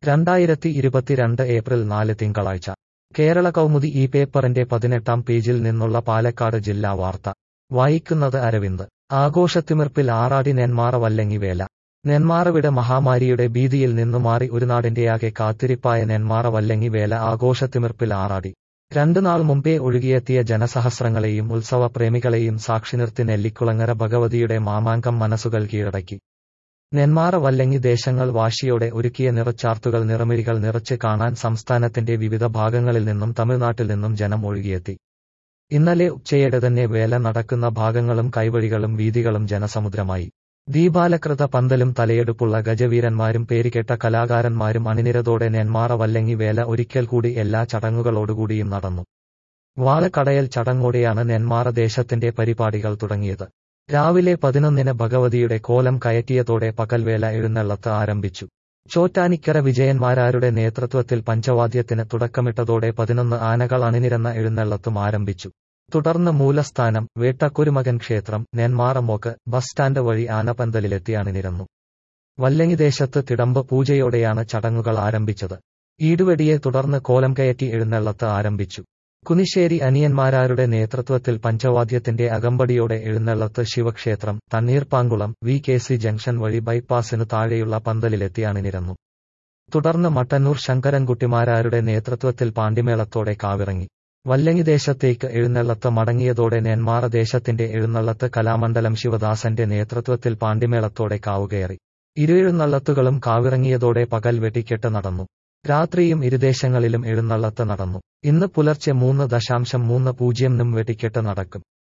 2022 April 4 തിങ്കളാഴ്ച കേരള കൗമുദി ഈ പേപ്പറിന്റെ 18-ാം പേജിൽ നിന്നുള്ള പാലക്കാട് ജില്ലാ വാർത്ത വായിക്കുന്നത് അരവിന്ദ്. ആഘോഷത്തിമിർപ്പിൽ ആറാടി നെന്മാറ വല്ലങ്ങി വേല. നെന്മാറവിട മഹാമാരിയുടെ ഭീതിയിൽ നിന്നു മാറി ഒരു നാടിന്റെയാകെ കാത്തിരിപ്പായ നെന്മാറ വല്ലങ്ങി വേല ആഘോഷത്തിമിർപ്പിൽ ആറാടി. 2 നാൾ മുമ്പേ ഒഴുകിയെത്തിയ ജനസഹസ്രങ്ങളെയും ഉത്സവപ്രേമികളെയും സാക്ഷി നിർത്തി നെല്ലിക്കുളങ്ങര ഭഗവതിയുടെ മാമാങ്കം മനസ്സുകൾ കീഴടക്കി. നെന്മാറ വല്ലങ്ങി ദേശങ്ങൾ വാശിയോടെ ഒരുക്കിയ നിറച്ചാർത്തുകൾ നിറമിഴികൾ നിറച്ച് കാണാൻ സംസ്ഥാനത്തിന്റെ വിവിധ ഭാഗങ്ങളിൽ നിന്നും തമിഴ്നാട്ടിൽ നിന്നും ജനം ഒഴുകിയെത്തി. ഇന്നലെ ഉച്ചയോടെ തന്നെ വേല നടക്കുന്ന ഭാഗങ്ങളും കൈവഴികളും വീഥികളും ജനസമുദ്രമായി. ദീപാലകൃത പന്തലും തലയെടുപ്പുള്ള ഗജവീരന്മാരും പേരുകേട്ട കലാകാരന്മാരും അണിനിരതോടെ നെന്മാറ വല്ലങ്ങി വേല ഒരിക്കൽ കൂടി എല്ലാ ചടങ്ങുകളോടുകൂടിയും നടന്നു. വാളക്കടയൽ ചടങ്ങോടെയാണ് നെന്മാറ ദേശത്തിന്റെ പരിപാടികൾ തുടങ്ങിയത്. രാവിലെ 11-ന് ഭഗവതിയുടെ കോലം കയറ്റിയതോടെ പകൽവേല എഴുന്നള്ളത്ത് ആരംഭിച്ചു. ചോറ്റാനിക്കര വിജയന്മാരാരുടെ നേതൃത്വത്തിൽ പഞ്ചവാദ്യത്തിന് തുടക്കമിട്ടതോടെ 11 ആനകൾ അണിനിരന്ന എഴുന്നള്ളത്തും ആരംഭിച്ചു. തുടർന്ന് മൂലസ്ഥാനം, വേട്ടക്കുരുമകൻ ക്ഷേത്രം, നെന്മാറമോക്ക്, ബസ് സ്റ്റാൻഡ് വഴി ആനപ്പന്തലിലെത്തി അണിനിരന്നു. വല്ലങ്ങി ദേശത്ത് തിടമ്പ് പൂജയോടെയാണ് ചടങ്ങുകൾ ആരംഭിച്ചത്. ഈടുവെടിയെ തുടർന്ന് കോലം കയറ്റി എഴുന്നള്ളത്ത് ആരംഭിച്ചു. കുനിശ്ശേരി അനിയന്മാരാരുടെ നേതൃത്വത്തിൽ പഞ്ചവാദ്യത്തിന്റെ അകമ്പടിയോടെ എഴുന്നള്ളത്ത് ശിവക്ഷേത്രം, തണ്ണീർപ്പാങ്കുളം, VKC ജംഗ്ഷൻ വഴി ബൈപ്പാസിനു താഴെയുള്ള പന്തലിലെത്തി അണിനിരന്നു. തുടർന്ന് മട്ടന്നൂർ ശങ്കരൻകുട്ടിമാരാരുടെ നേതൃത്വത്തിൽ പാണ്ടിമേളത്തോടെ കാവിറങ്ങി. വല്ലങ്ങി ദേശത്തേക്ക് എഴുന്നള്ളത്ത് മടങ്ങിയതോടെ നെന്മാറ ദേശത്തിന്റെ എഴുന്നള്ളത്ത് കലാമണ്ഡലം ശിവദാസന്റെ നേതൃത്വത്തിൽ പാണ്ടിമേളത്തോടെ കാവുകയറി. ഇരുഎഴുന്നള്ളത്തുകളും കാവിറങ്ങിയതോടെ പകൽ വെടിക്കെട്ട് നടന്നു. രാത്രിയും ഇരുദേശങ്ങളിലും എഴുന്നള്ളത്ത് നടന്നു. ഇന്ന് പുലർച്ചെ 3:30-നും വെടിക്കെട്ട് നടക്കും.